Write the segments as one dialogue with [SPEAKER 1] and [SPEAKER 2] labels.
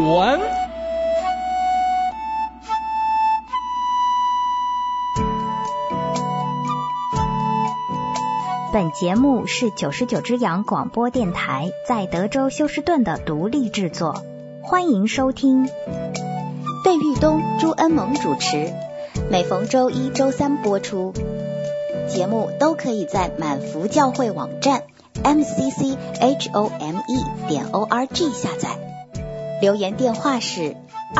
[SPEAKER 1] 文。
[SPEAKER 2] 本节目是99只羊广播电台在德州休斯顿的独立制作，欢迎收听。费玉东、朱恩萌主持，每逢周一、周三播出。节目都可以在满福教会网站 mcchome.org 下载。留言电话是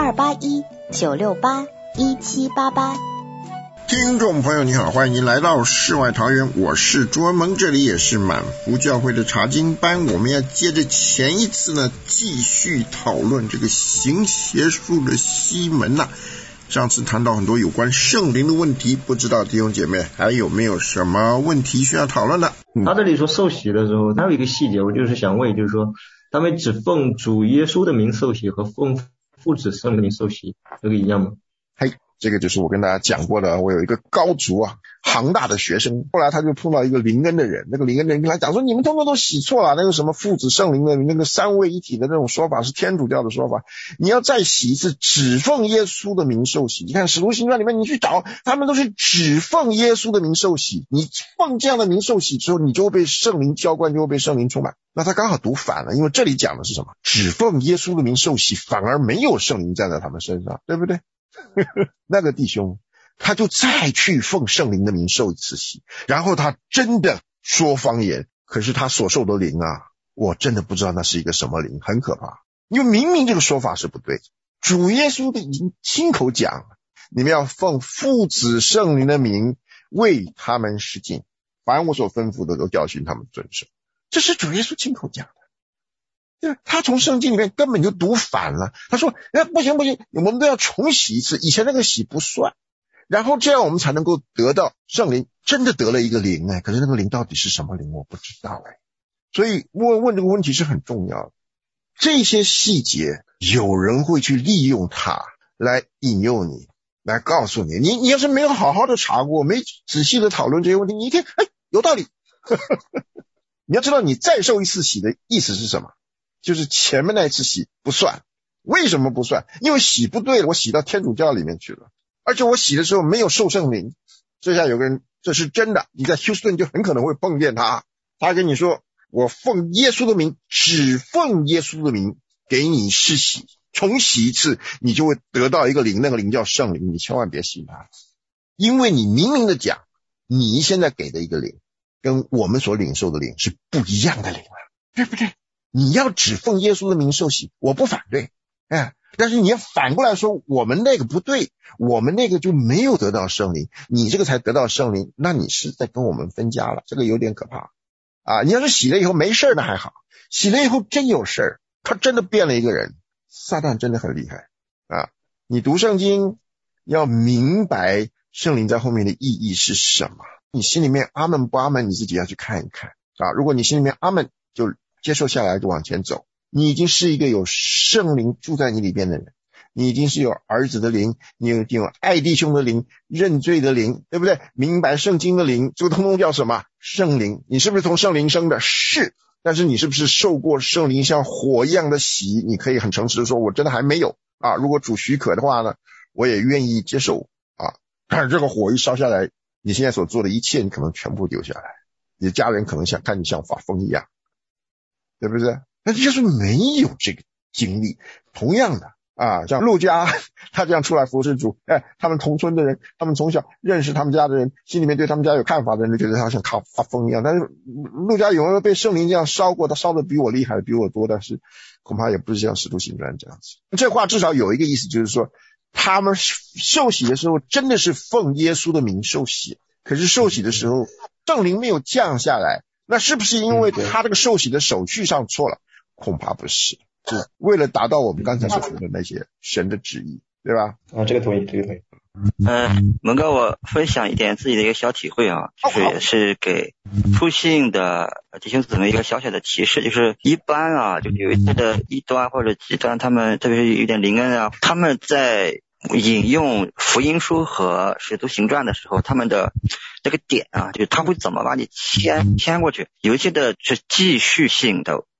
[SPEAKER 2] 281-968-1788。
[SPEAKER 3] 听众朋友你好，欢迎来到世外桃源，我是朱恩萌，这里也是满福教会的查经班。我们要接着前一次呢，继续讨论这个行邪术的西门呐。上次谈到很多有关圣灵的问题，不知道弟兄姐妹还有没有什么问题需要讨论的？
[SPEAKER 4] 他这里说受洗的时候，他有一个细节，我就是想问，就是说他们只奉主耶稣的名受洗和奉父子圣灵受洗，这个一样吗？
[SPEAKER 3] 这个就是我跟大家讲过的，我有一个高族杭大的学生，后来他就碰到一个灵恩的人，那个灵恩的人跟他讲说，你们通通都洗错了，那个什么父子圣灵的那个三位一体的那种说法是天主教的说法，你要再洗一次，只奉耶稣的名受洗。你看使徒行传里面你去找，他们都是只奉耶稣的名受洗，你奉这样的名受洗之后，你就会被圣灵浇灌，就会被圣灵充满。那他刚好读反了，因为这里讲的是什么？只奉耶稣的名受洗，反而没有圣灵站在他们身上，对不对？那个弟兄他就再去奉圣灵的名受一次洗，然后他真的说方言，可是他所受的灵我真的不知道那是一个什么灵，很可怕。因为明明这个说法是不对的，主耶稣已经亲口讲了，你们要奉父子圣灵的名为他们施浸，凡我所吩咐的都教训他们遵守，这是主耶稣亲口讲的。他从圣经里面根本就读反了，他说不行，我们都要重洗一次，以前那个洗不算，然后这样我们才能够得到圣灵，真的得了一个灵可是那个灵到底是什么灵我不知道所以问这个问题是很重要的。这些细节有人会去利用它来引诱你，来告诉你，你要是没有好好的查过，没仔细的讨论这些问题，你一听有道理你要知道你再受一次洗的意思是什么，就是前面那一次洗不算。为什么不算？因为洗不对了，我洗到天主教里面去了，而且我洗的时候没有受圣灵。这下有个人，这是真的，你在休斯顿就很可能会碰见他跟你说，我奉耶稣的名，只奉耶稣的名给你施洗，重洗一次你就会得到一个灵，那个灵叫圣灵，你千万别信他，因为你明明的讲，你现在给的一个灵跟我们所领受的灵是不一样的灵对不对？你要只奉耶稣的名受洗，我不反对但是你要反过来说，我们那个不对，我们那个就没有得到圣灵，你这个才得到圣灵，那你是在跟我们分家了，这个有点可怕你要是洗了以后没事那还好，洗了以后真有事他真的变了一个人，撒旦真的很厉害你读圣经要明白圣灵在后面的意义是什么，你心里面阿们不阿们，你自己要去看一看如果你心里面阿们，就接受下来就往前走，你已经是一个有圣灵住在你里边的人，你已经是有儿子的灵，你已经有爱弟兄的灵，认罪的灵，对不对？明白圣经的灵，这个通通叫什么？圣灵。你是不是从圣灵生的？是。但是你是不是受过圣灵像火一样的洗？你可以很诚实的说，我真的还没有如果主许可的话呢，我也愿意接受但是这个火一烧下来，你现在所做的一切你可能全部丢下来，你的家人可能看你像发疯一样，对不对？但是就是没有这个经历。同样的像陆家他这样出来服侍主他们同村的人，他们从小认识他们家的人，心里面对他们家有看法的人就觉得他像发疯一样。但是陆家有没有被圣灵这样烧过？他烧的比我厉害，比我多，但是恐怕也不是像使徒行传这样子。这话至少有一个意思，就是说他们受洗的时候真的是奉耶稣的名受洗，可是受洗的时候圣灵没有降下来，那是不是因为他这个受洗的手续上错了？恐怕不是，是为了达到我们刚才所说的那些神的旨意，对吧？
[SPEAKER 4] 这个同意，这个同意。
[SPEAKER 5] 蒙哥，我分享一点自己的一个小体会就是也是给初信的弟兄姊妹一个小小的提示，就是一般就有一些的异端或者极端，他们特别是有点灵恩他们在引用福音书和使徒行传的时候，他们的这个点就是他会怎么把你牵过去，有一些的是继续性的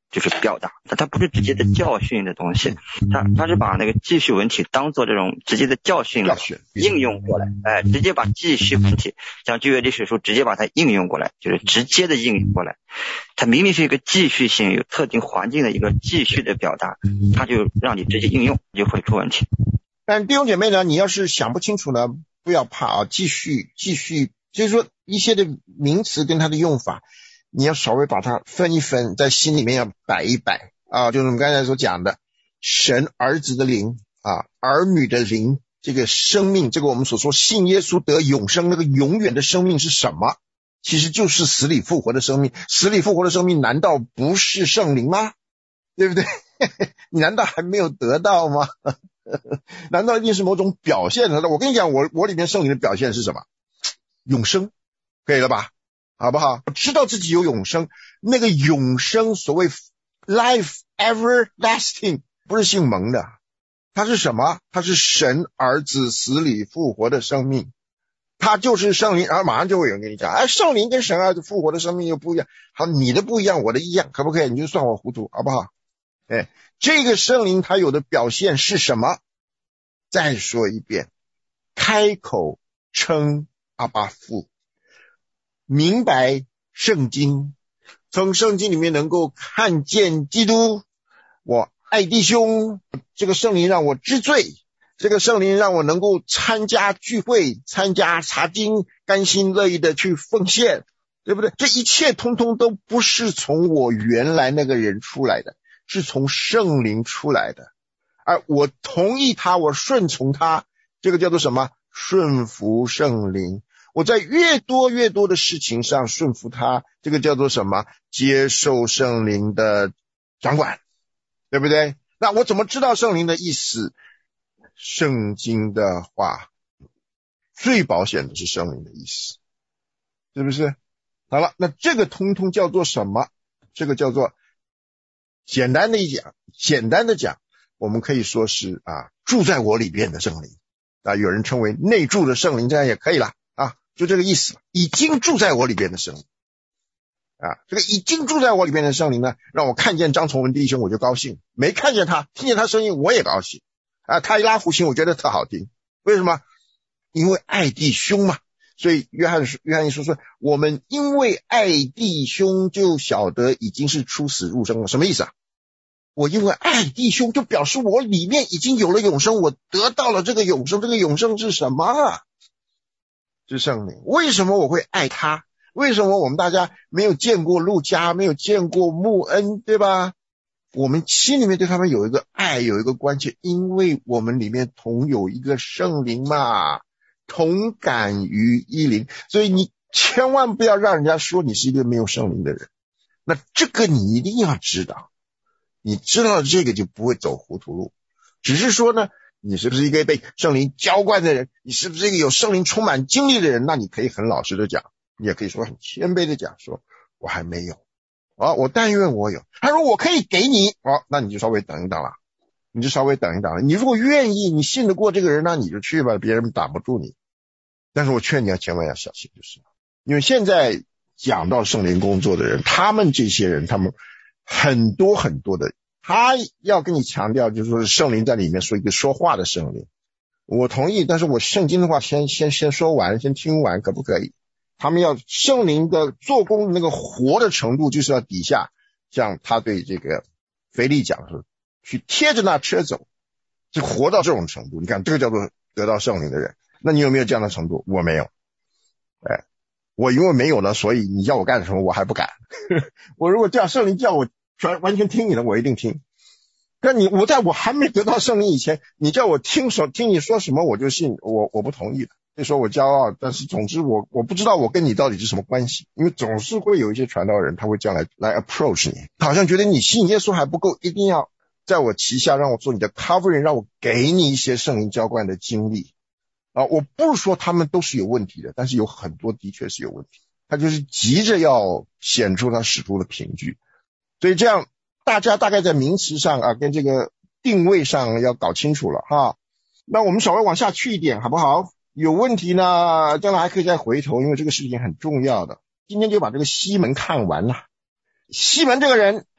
[SPEAKER 5] 就是表达，它不是直接的教训的东西，它是把那个记叙文体当做这种直接的教训应用过来，直接把记叙文体像旧约历史书直接把它应用过来，就是直接的应用过来。它明明是一个记叙性有特定环境的一个记叙的表达，它就让你直接应用，就会出问题。
[SPEAKER 3] 但弟兄姐妹呢，你要是想不清楚呢，不要怕啊，继续，就是说一些的名词跟它的用法，你要稍微把它分一分，在心里面要摆一摆啊，就是我们刚才所讲的神儿子的灵啊，儿女的灵，这个生命，这个我们所说信耶稣得永生，那个永远的生命是什么？其实就是死里复活的生命。死里复活的生命难道不是圣灵吗？对不对？你难道还没有得到吗？难道一定是某种表现的？我跟你讲，我里面圣灵的表现是什么？永生，可以了吧？好不好？知道自己有永生，那个永生所谓 life everlasting 不是姓蒙的，它是什么？它是神儿子死里复活的生命，它就是圣灵。然后马上就会有人跟你讲，圣灵跟神儿子复活的生命又不一样。好，你的不一样，我的一样，可不可以？你就算我糊涂，好不好？这个圣灵它有的表现是什么？再说一遍，开口称阿爸父，明白圣经，从圣经里面能够看见基督，我爱弟兄，这个圣灵让我知罪，这个圣灵让我能够参加聚会，参加查经，甘心乐意的去奉献，对不对？这一切通通都不是从我原来那个人出来的，是从圣灵出来的，而我同意他，我顺从他，这个叫做什么？顺服圣灵。我在越多的事情上顺服他，这个叫做什么？接受圣灵的掌管，对不对？那我怎么知道圣灵的意思？圣经的话最保险的是圣灵的意思，是不是？好了，那这个通通叫做什么？这个叫做简单的讲，我们可以说是住在我里边的圣灵有人称为内住的圣灵，这样也可以了就这个意思，已经住在我里边的圣灵这个已经住在我里边的圣灵呢，让我看见张崇文弟兄我就高兴，没看见他，听见他声音我也高兴他一拉胡琴我觉得特好听，为什么？因为爱弟兄嘛。所以约翰一书说，我们因为爱弟兄就晓得已经是出死入生了。什么意思我因为爱弟兄就表示我里面已经有了永生，我得到了这个永生。这个永生是什么是圣灵。为什么我会爱他？为什么我们大家没有见过路加，没有见过穆恩，对吧？我们心里面对他们有一个爱，有一个关切，因为我们里面同有一个圣灵嘛，同感于一灵。所以你千万不要让人家说你是一个没有圣灵的人，那这个你一定要知道，你知道这个就不会走糊涂路。只是说呢，你是不是一个被圣灵浇灌的人，你是不是一个有圣灵充满经历的人，那你可以很老实的讲，你也可以说很谦卑的讲，说我还没有我但愿我有。他说我可以给你那你就稍微等一等了，你如果愿意，你信得过这个人，那你就去吧，别人挡不住你。但是我劝你千万要小心，就是因为现在讲到圣灵工作的人，他们这些人，他们很多的，他要跟你强调，就是说圣灵在里面说一个说话的圣灵。我同意，但是我圣经的话先说完，先听完，可不可以？他们要圣灵的做工的那个活的程度，就是要底下像他对这个腓力讲说，去贴着那车走，就活到这种程度。你看这个叫做得到圣灵的人。那你有没有这样的程度？我没有。我因为没有呢，所以你叫我干什么我还不敢。我如果叫圣灵叫我完全听你的，我一定听。但我在我还没得到圣灵以前，你叫我听你说什么我就信，我不同意的。就说我骄傲，但是总之我不知道我跟你到底是什么关系，因为总是会有一些传道人他会这样来 approach 你，好像觉得你信耶稣还不够，一定要在我旗下让我做你的 covering， 让我给你一些圣灵浇灌的经历我不是说他们都是有问题的，但是有很多的确是有问题，他就是急着要显出他使徒的凭据。所以这样大家大概在名词上跟这个定位上要搞清楚了那我们稍微往下去一点好不好？有问题呢将来还可以再回头，因为这个事情很重要的。今天就把这个西门看完了。西门这个人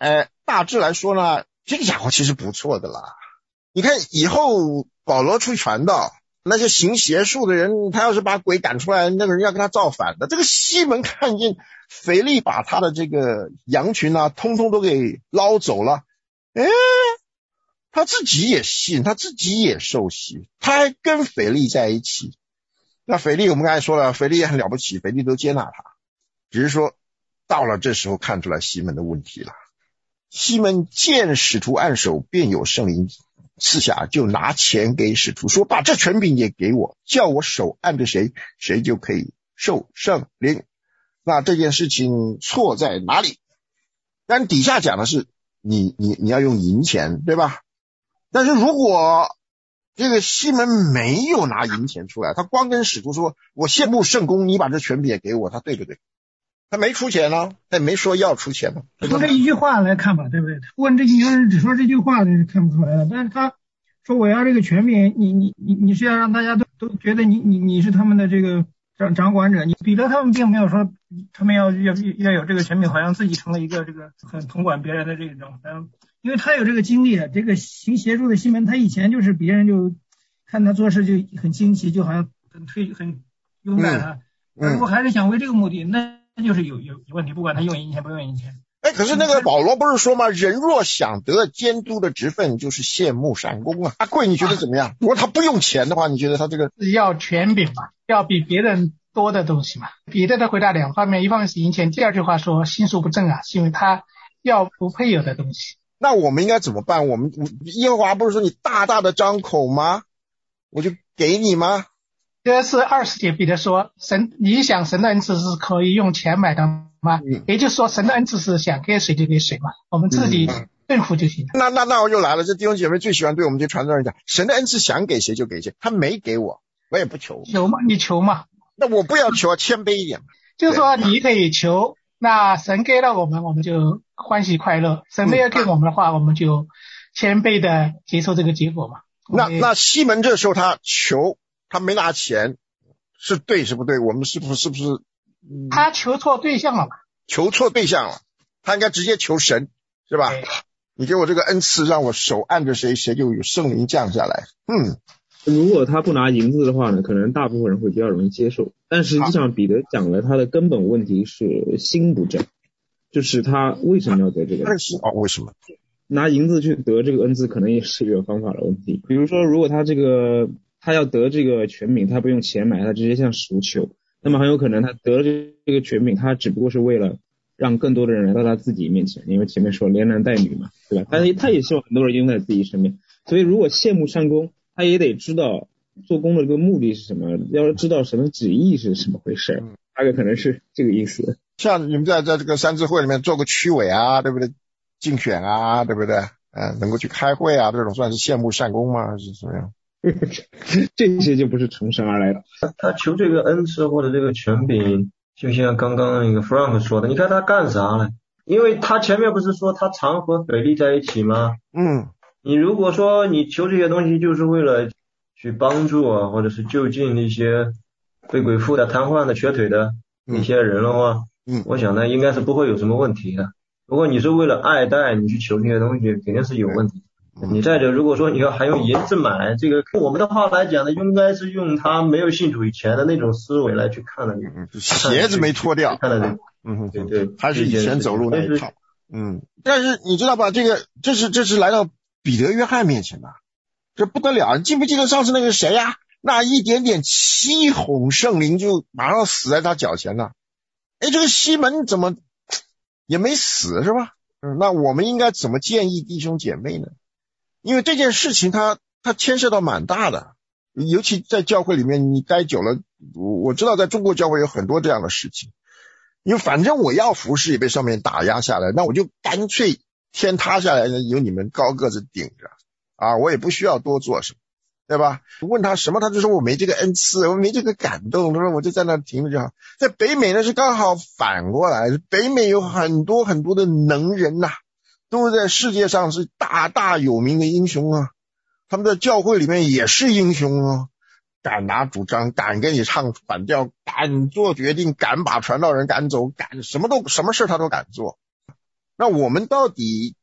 [SPEAKER 3] 大致来说呢，这个家伙其实不错的啦。你看以后保罗出去传道，那些行邪术的人，他要是把鬼赶出来，那个人要跟他造反的。这个西门看见腓力把他的这个羊群啊通通都给捞走了，他自己也信，他自己也受洗，他还跟腓力在一起。那腓力我们刚才说了，腓力也很了不起，腓力都接纳他，只是说到了这时候看出来西门的问题了。西门见使徒按手，便有圣灵赐下，就拿钱给使徒，说把这权柄也给我，叫我手按着谁，谁就可以受圣灵。那这件事情错在哪里？但底下讲的是你要用银钱，对吧？但是如果这个西门没有拿银钱出来，他光跟使徒说我羡慕圣公，你把这权柄也给我，他对不对？他没出钱呢，他也没说要出钱呢。
[SPEAKER 1] 从这一句话来看吧，对不对？问这句只说这句话是看不出来的，但是他说我要这个权柄，你是要让大家都觉得你是他们的这个掌管者。彼得他们并没有说他们要有这个权柄，好像自己成了一个这个很统管别人的这种，因为他有这个经历啊。这个行邪术的西门，他以前就是别人就看他做事就很惊奇，就好像很拥戴他。如果还是想为这个目的，那就是有问题，不管他用银钱不用银钱。
[SPEAKER 3] 可是那个保罗不是说吗？人若想得监督的职分，就是羡慕善功啊。阿贵你觉得怎么样？如果他不用钱的话，你觉得他这个
[SPEAKER 6] 要权柄嘛，要比别人多的东西嘛。彼得的回答两方面，一方面是银钱，第二句话说心术不正啊，是因为他要不配有的东西。
[SPEAKER 3] 那我们应该怎么办？耶和华不是说你大大的张口吗？我就给你吗？
[SPEAKER 6] 这是20节彼得说你想神的恩赐是可以用钱买的吗？也就是说神的恩赐是想给谁就给谁嘛，我们自己对付就行。
[SPEAKER 3] 那我又来了，这弟兄姐妹最喜欢对我们这传道人讲，神的恩赐想给谁就给谁，他没给我，我也不求。
[SPEAKER 6] 求嘛，你求嘛。
[SPEAKER 3] 那我不要求，谦卑一点嘛。
[SPEAKER 6] 就是说你可以求，那神给了我们，我们就欢喜快乐；神没有给我们的话，我们就谦卑的接受这个结果嘛。
[SPEAKER 3] 那西门这时候他求，他没拿钱，是对是不对？我们是不是
[SPEAKER 6] 他求错对象了嘛？
[SPEAKER 3] 求错对象了，他应该直接求神，是吧？你给我这个恩赐，让我手按着谁，谁就有圣灵降下来。
[SPEAKER 4] 如果他不拿银子的话呢，可能大部分人会比较容易接受。但实际上彼得讲了他的根本问题是心不正，就是他为什么要得这个？
[SPEAKER 3] 为什么？
[SPEAKER 4] 拿银子去得这个恩赐可能也是一个方法的问题。比如说如果他要得这个权柄，他不用钱买，他直接向使徒求，那么很有可能他得了这个权柄，他只不过是为了让更多的人来到他自己面前，因为前面说连男带女嘛，对吧？但是他也希望很多人用在自己身边，所以如果羡慕善功，他也得知道做工的这个目的是什么，要知道什么旨意是什么回事，大概可能是这个意思。
[SPEAKER 3] 像你们在这个三字会里面做个区委啊，对不对？竞选啊，对不对？能够去开会啊，这种算是羡慕善功吗？还是怎么样？
[SPEAKER 4] 这些就不是从神而来的。他求这个恩赐或者这个权柄，就像刚刚那个 Frank 说的，你看他干啥了？因为他前面不是说他常和腓力在一起吗？你如果说你求这些东西就是为了去帮助啊，或者是就近那些被鬼附的、瘫痪的、瘸腿的那些人的话，我想呢应该是不会有什么问题的。如果你是为了爱戴你去求这些东西，肯定是有问题。你再者，如果说你要还用银子买，这个我们的话来讲呢，应该是用他没有信主以前的那种思维来去看的。
[SPEAKER 3] 鞋子没脱掉，
[SPEAKER 4] 看的
[SPEAKER 3] 对，还是以前走路那一套。但是你知道吧，这是来到彼得约翰面前的，这不得了！你记不记得上次那个谁呀？那一点点欺哄圣灵就马上死在他脚前了。这个西门怎么也没死是吧？那我们应该怎么建议弟兄姐妹呢？因为这件事情它牵涉到蛮大的，尤其在教会里面你待久了，我知道在中国教会有很多这样的事情。因为反正我要服侍也被上面打压下来，那我就干脆天塌下来由你们高个子顶着啊，我也不需要多做什么，对吧？问他什么，他就说我没这个恩赐，我没这个感动，他说我就在那停着就好。在北美呢是刚好反过来，北美有很多很多的能人呐，都是在世界上是大有名的英雄啊，他们在教会里面也是英雄啊，敢拿主张，敢跟你唱反调，敢做决定，敢把传道人赶走，敢什么事他都敢做。那我们到底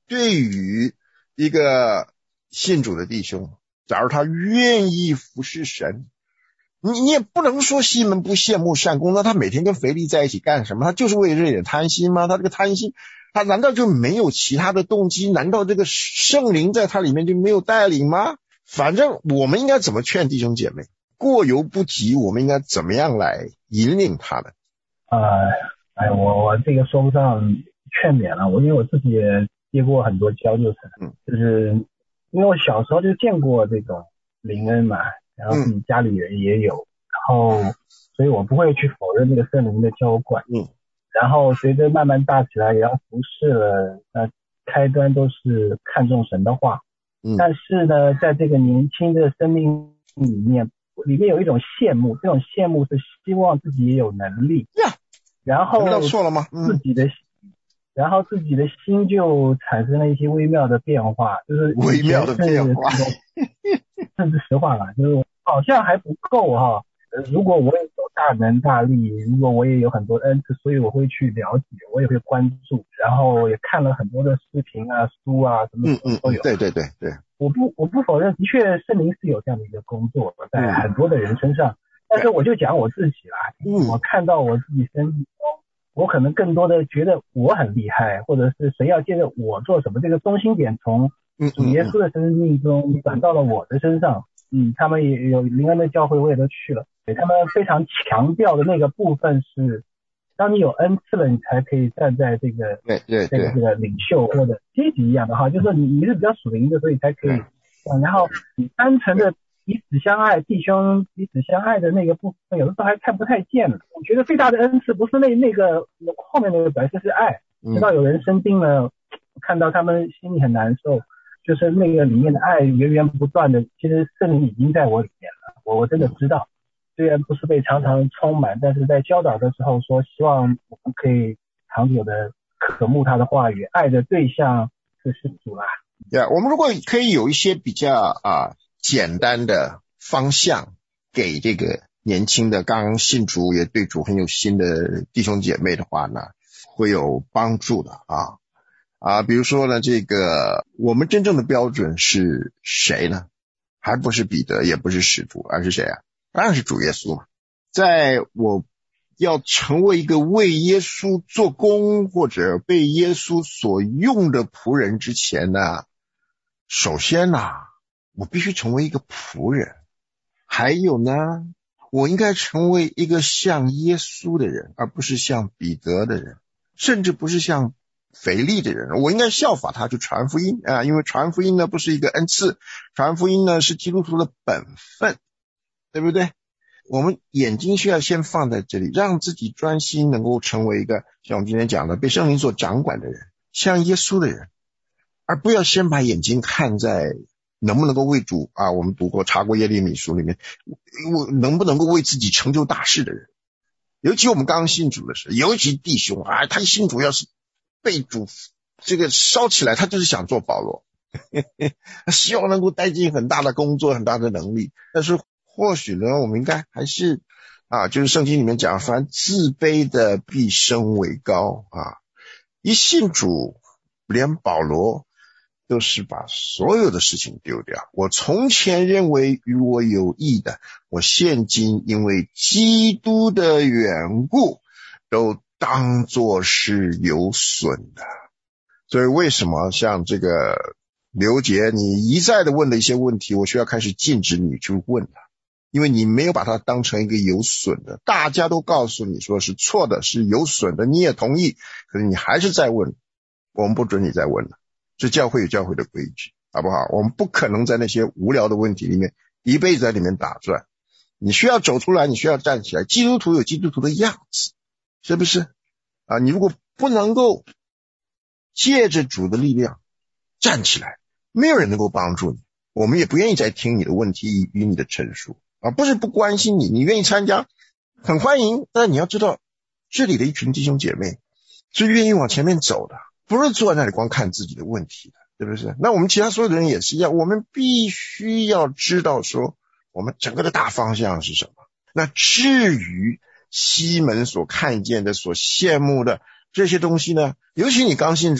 [SPEAKER 3] 对于一个信主的弟兄，假如他愿意服侍神，你也不能说西门不羡慕善工，那他每天跟腓力在一起干什么？他就是为了这点贪心吗？他这个贪心，他难道就没有其他的动机？难道这个圣灵在他里面就没有带领吗？反正我们应该怎么劝弟兄姐妹？过犹不及，我们应该怎么样来引领他们？
[SPEAKER 7] 我这个说不上劝勉了，因为我自己也接过很多交流程，就是因为我小时候就见过这种灵恩嘛，然后自己家里人也有，然后所以我不会去否认这个圣灵的浇灌，然后随着慢慢大起来也要服侍了，开端都是看重神的话，但是呢，在这个年轻的生命里面有一种羡慕，这种羡慕是希望自己也有能力，然后
[SPEAKER 3] 错了吗？
[SPEAKER 7] 然后自己的心就产生了一些微妙的变化，就是
[SPEAKER 3] 微妙的变化，
[SPEAKER 7] 甚至实话了，就是好像还不够哈。如果我也有大能大力，如果我也有很多恩赐，所以我会去了解，我也会关注，然后也看了很多的视频啊、书啊，什么都有。
[SPEAKER 3] 对。
[SPEAKER 7] 我不否认，的确圣灵是有这样的一个工作在很多的人身上，但是我就讲我自己啦，我看到我自己身体中，我可能更多的觉得我很厉害，或者是谁要借着我做什么，这个中心点从主耶稣的生命中转到了我的身上。他们也有灵恩的教会，我也都去了。他们非常强调的那个部分是，当你有恩赐了，你才可以站在这个这个领袖或者阶级一样的哈，就是说你是比较属灵的，所以才可以。然后你单纯的彼此相爱，弟兄彼此相爱的那个部分，有的时候还看不太见了。我觉得最大的恩赐不是那个后面那个本身是爱，直到有人生病了，看到他们心里很难受。就是那个里面的爱源源不断的，其实圣灵已经在我里面了，我真的知道，虽然不是被常常充满，但是在教导的时候说，希望我们可以长久的渴慕他的话语，爱的对象是主啦。
[SPEAKER 3] 我们如果可以有一些比较简单的方向给这个年轻的刚刚信主也对主很有心的弟兄姐妹的话呢，会有帮助的比如说呢，这个我们真正的标准是谁呢？还不是彼得，也不是使徒，而是谁啊？当然是主耶稣嘛。在我要成为一个为耶稣做工或者被耶稣所用的仆人之前呢，首先我必须成为一个仆人。还有呢，我应该成为一个像耶稣的人，而不是像彼得的人，甚至不是像腓力的人。我应该效法他去传福音因为传福音呢不是一个恩赐，传福音呢是基督徒的本分，对不对？我们眼睛需要先放在这里，让自己专心，能够成为一个像我们今天讲的被圣灵所掌管的人，像耶稣的人，而不要先把眼睛看在能不能够为主我们查过耶利米书里面，我能不能够为自己成就大事的人。尤其我们刚刚信主的时候，尤其弟兄他一信主要是被主这个烧起来，他就是想做保罗他希望能够带进很大的工作，很大的能力。但是或许呢，我们应该还是就是圣经里面讲，凡自卑的必升为高一信主，连保罗都是把所有的事情丢掉。我从前认为与我有益的，我现今因为基督的缘故都当作是有损的。所以为什么像这个刘杰你一再的问的一些问题，我需要开始禁止你去问他，因为你没有把它当成一个有损的，大家都告诉你说是错的，是有损的，你也同意，可是你还是在问，我们不准你再问了。这教会有教会的规矩，好不好？我们不可能在那些无聊的问题里面一辈子在里面打转。你需要走出来，你需要站起来。基督徒有基督徒的样子，是不是你如果不能够借着主的力量站起来，没有人能够帮助你，我们也不愿意再听你的问题与你的陈述不是不关心你，你愿意参加很欢迎，但你要知道这里的一群弟兄姐妹是愿意往前面走的，不是坐在那里光看自己的问题的，对不对？那我们其他所有的人也是一样，我们必须要知道说我们整个的大方向是什么。那至于西门所看见的所羡慕的这些东西呢，尤其你刚信主呢，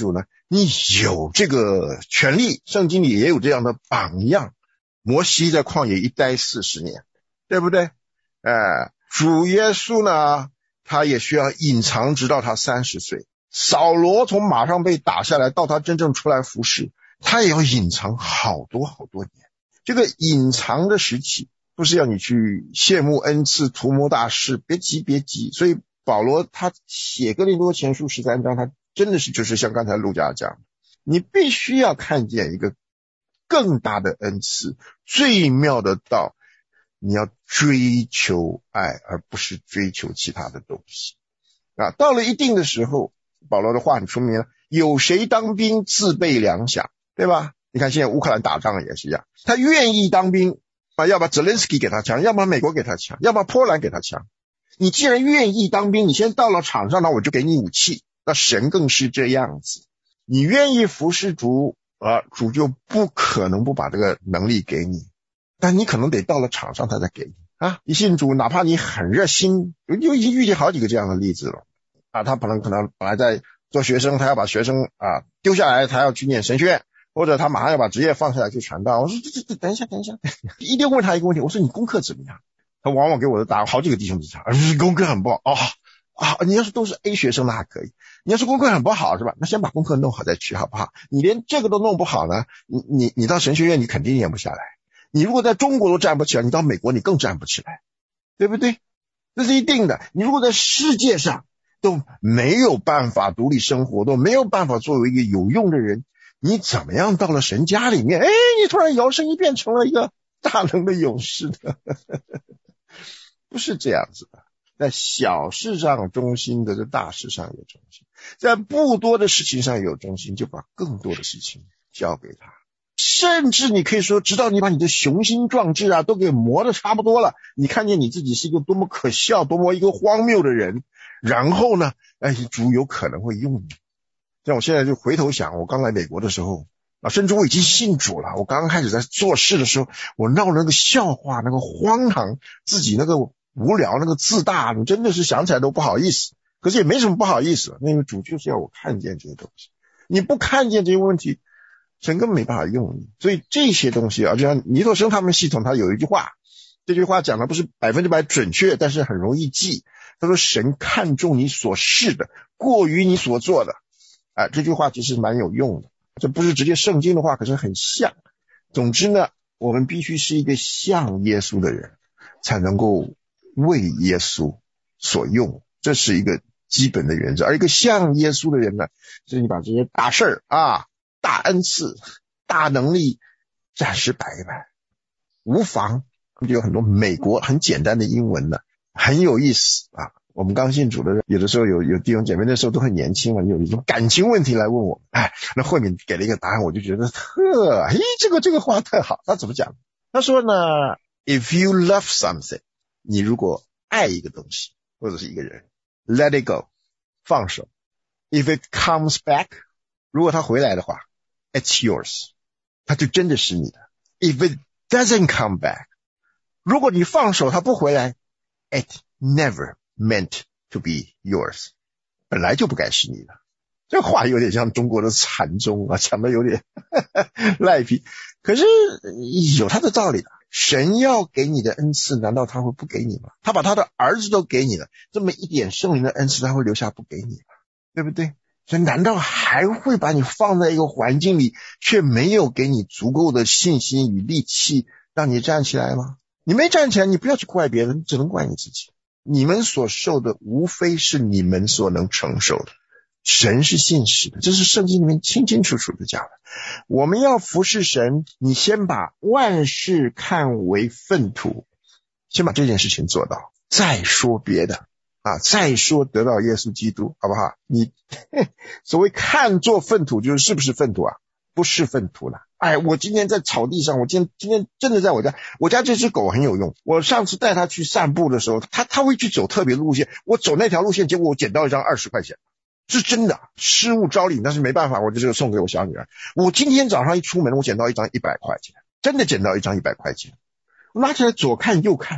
[SPEAKER 3] 你有这个权利，圣经里也有这样的榜样。摩西在旷野一待40年，对不对？主耶稣呢，他也需要隐藏直到他30岁。扫罗从马上被打下来到他真正出来服侍，他也要隐藏好多好多年。这个隐藏的时期不是要你去羡慕恩赐图谋大事，别急。所以保罗他写哥林多前书13章，他真的是就是像刚才陆家讲，你必须要看见一个更大的恩赐，最妙的道，你要追求爱，而不是追求其他的东西到了一定的时候，保罗的话很出名了，有谁当兵自备粮饷，对吧？你看现在乌克兰打仗也是一样，他愿意当兵要把泽连斯基给他枪，要把美国给他枪，要把波兰给他枪。你既然愿意当兵，你先到了场上，那我就给你武器。那神更是这样子，你愿意服侍主主就不可能不把这个能力给你，但你可能得到了场上他再给你一信主，哪怕你很热心，就已经遇见好几个这样的例子了他可能本来在做学生，他要把学生丢下来，他要去念神学院，或者他马上要把职业放下来去传道。我说这等一下，一定问他一个问题，我说你功课怎么样？他往往给我的答案，好几个弟兄就讲功课很不好你要是都是 A 学生那还可以，你要是功课很不好是吧？那先把功课弄好再去好不好？你连这个都弄不好呢，你到神学院你肯定念不下来。你如果在中国都站不起来，你到美国你更站不起来，对不对？这是一定的。你如果在世界上都没有办法独立生活，都没有办法作为一个有用的人，你怎么样到了神家里面你突然摇身一变成了一个大能的勇士的不是这样子的。在小事上忠心的，在大事上有忠心，在不多的事情上有忠心，就把更多的事情交给他。甚至你可以说，直到你把你的雄心壮志都给磨得差不多了，你看见你自己是一个多么可笑，多么一个荒谬的人，然后呢主有可能会用你。像我现在就回头想，我刚来美国的时候甚至我已经信主了，我刚刚开始在做事的时候，我闹那个笑话，那个荒唐，自己那个无聊，那个自大，你真的是想起来都不好意思。可是也没什么不好意思，那个主就是要我看见这些东西，你不看见这些问题，神根本没办法用你。所以这些东西就像尼特生他们系统，他有一句话，这句话讲的不是100%准确，但是很容易记。他说神看重你所示的过于你所做的这句话其实蛮有用的，这不是直接圣经的话，可是很像。总之呢，我们必须是一个像耶稣的人，才能够为耶稣所用，这是一个基本的原则。而一个像耶稣的人呢，就是你把这些大事大恩赐大能力暂时摆一摆，无妨。就有很多美国很简单的英文呢，很有意思我们刚信主的人，有的时候有弟兄姐妹那时候都很年轻有一种感情问题来问我，那慧敏给了一个答案，我就觉得这个话特好。他怎么讲？他说呢 ，If you love something， 你如果爱一个东西或者是一个人 ，let it go， 放手。If it comes back， 如果他回来的话 ，it's yours， 他就真的是你的。If it doesn't come back， 如果你放手他不回来 ，it never meant to be yours， 本来就不该是你的。这话有点像中国的禅宗讲的有点赖皮，可是有他的道理的。神要给你的恩赐，难道他会不给你吗？他把他的儿子都给你了，这么一点圣灵的恩赐他会留下不给你吗？对不对？所以难道还会把你放在一个环境里，却没有给你足够的信心与力气让你站起来吗？你没站起来，你不要去怪别人，只能怪你自己。你们所受的无非是你们所能承受的，神是信实的，这是圣经里面清清楚楚的讲的。我们要服侍神，你先把万事看为粪土，先把这件事情做到，再说别的再说得到耶稣基督，好不好？你所谓看作粪土，就是是不是粪土不是粪土了。我今天在草地上，我今天真的在我家这只狗很有用。我上次带它去散步的时候，它会去走特别的路线，我走那条路线，结果我捡到一张20块钱，是真的失物招领，但是没办法，我就送给我小女儿。我今天早上一出门，我捡到一张100块钱，真的捡到一张100块钱，我拿起来左看右看，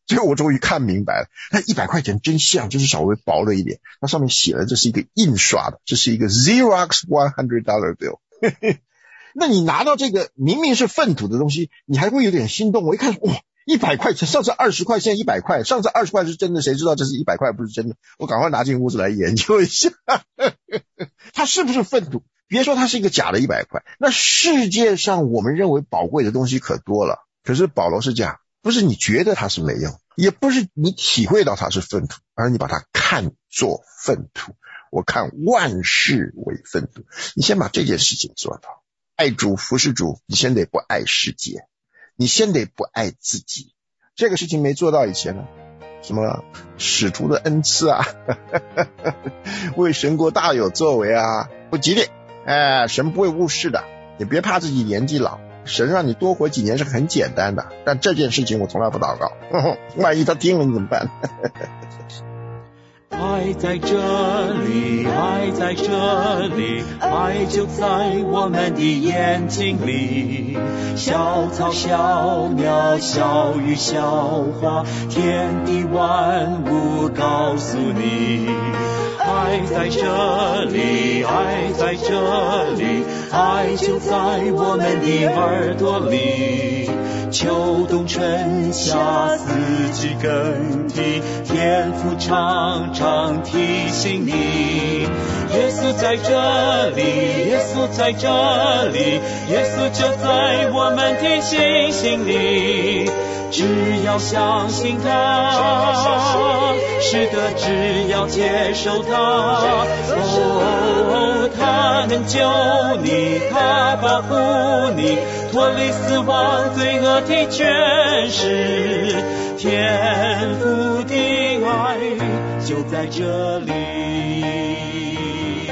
[SPEAKER 3] 最后我终于看明白了，那100块钱真像，就是稍微薄了一点，它上面写了这是一个印刷的，这是一个 Xerox $100 bill 那你拿到这个明明是粪土的东西，你还会有点心动。我一看，哇，100块钱，上次20块，现在100块，上次20块是真的，谁知道这是100块不是真的？我赶快拿进屋子来研究一下，它是不是粪土？别说它是一个假的100块，那世界上我们认为宝贵的东西可多了。可是保罗是这样，不是你觉得它是没用，也不是你体会到它是粪土，而你把它看作粪土。我看万事为粪土，你先把这件事情做到。爱主服侍主，你先得不爱世界，你先得不爱自己。这个事情没做到以前呢，什么使徒的恩赐啊为神国大有作为啊，不吉利。神不会误事的，你别怕自己年纪老，神让你多活几年是很简单的，但这件事情我从来不祷告万一他听了你怎么办
[SPEAKER 8] 爱在这里，爱在这里，爱就在我们的眼睛里。小草小鸟小鱼小花，天地万物告诉你，爱在这里，爱在这里，爱就在我们的耳朵里。秋冬春夏四季更替，天父常常提醒你，耶稣在这里，耶稣在这里，耶稣就在我们的心里。只要相信他，是的，只要接受他，他能救你，他保护你，脱离死亡罪恶的权势，天父的爱就在这里。